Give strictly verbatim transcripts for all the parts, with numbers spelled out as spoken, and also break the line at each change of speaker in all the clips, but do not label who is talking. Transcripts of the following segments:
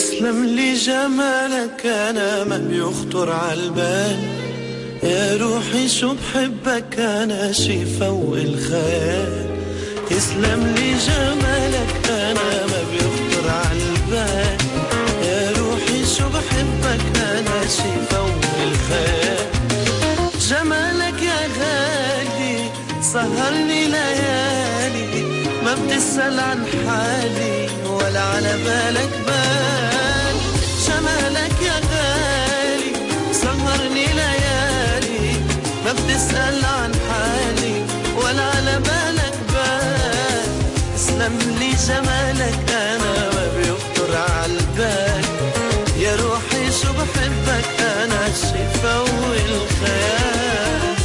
يسلم لي جمالك أنا ما بيخطر عالبال، يا روحي شو بحبك أنا شي فوق الخيال. يسلم لي جمالك أنا ما بيخطر عالبال، يا روحي شو بحبك أنا شي فوق الخيال. جمالك يا غالي سهرني ليالي، ما بتسأل عن حالي ولا على بالك بال. جمالك يا غالي سهرني ليالي، ما بتسأل عن حالي ولا على بالك بال. اسلم لي جمالك أنا ما بيخطر عالبال، يا روحي شو بحبك أنا شي فوق الخيال.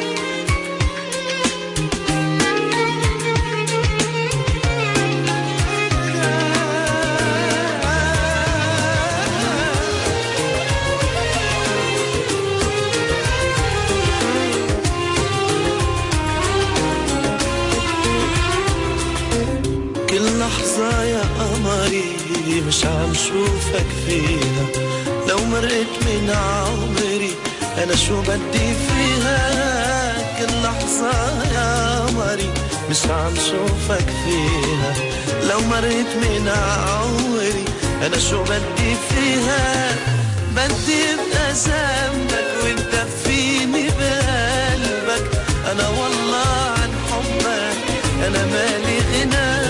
كل لحظة يا قمري مش عم شوفك فيها، لو مرقت من عمري أنا شو بدي فيها. كل لحظة يا قمري مش عم شوفك فيها، لو مرقت من عمري أنا شو بدي فيها. بدي ابقى جنبك وتدفيني بقلبك، أنا والله عن حبك أنا مالي غنى.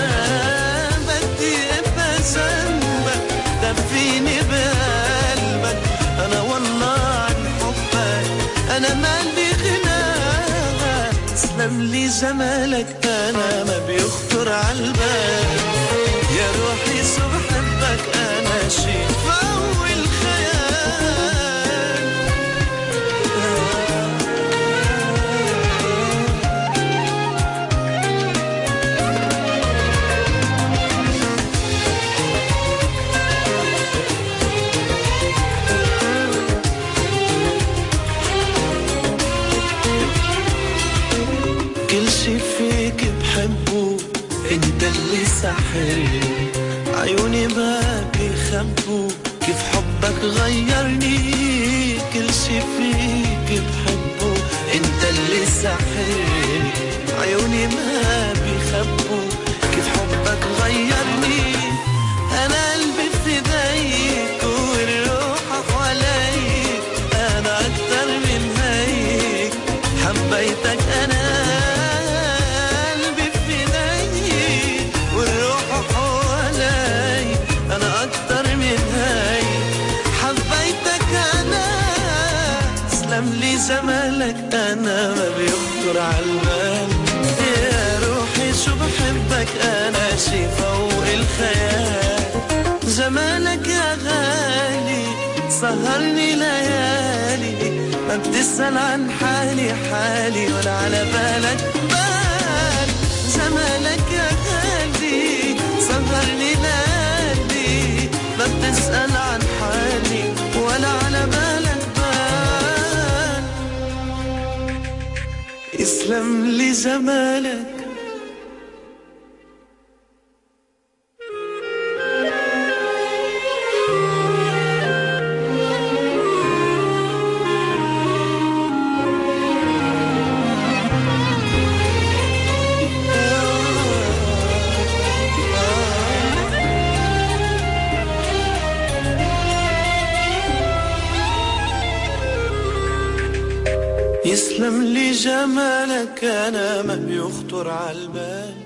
جنبك دفيني بقلبك، أنا والله عن حبك أنا مالي غنى. اسلم لي جمالك أنا ما بيخطر عالبال، يا روحي شو بحبك أنا شي فوق الخيال. كل شي فيك بحبه انت اللي ساحرني، عيوني ما بيخبوا كيف حبك غيرني. كل شي فيك بحبه انت اللي ساحرني، عيوني ما بيخبوا كيف حبك غيرني. انا قلبي في ايديك والروح حواليك، انا اكتر من هيك حبيتك. انا لي جمالك أنا ما بيخطر عالبال، يا روحي شو بحبك أنا شي فوق الخيال. جمالك يا غالي سهرني ليالي، ما بتسأل عن حالي حالي ولا على بالك بال. جمالك يا غالي سهرني ليالي، ما بتسأل عن حالي ولا على بالك. يسلم لي جمالك. يسلم لي جمالك أنا ما بيخطر عالبال.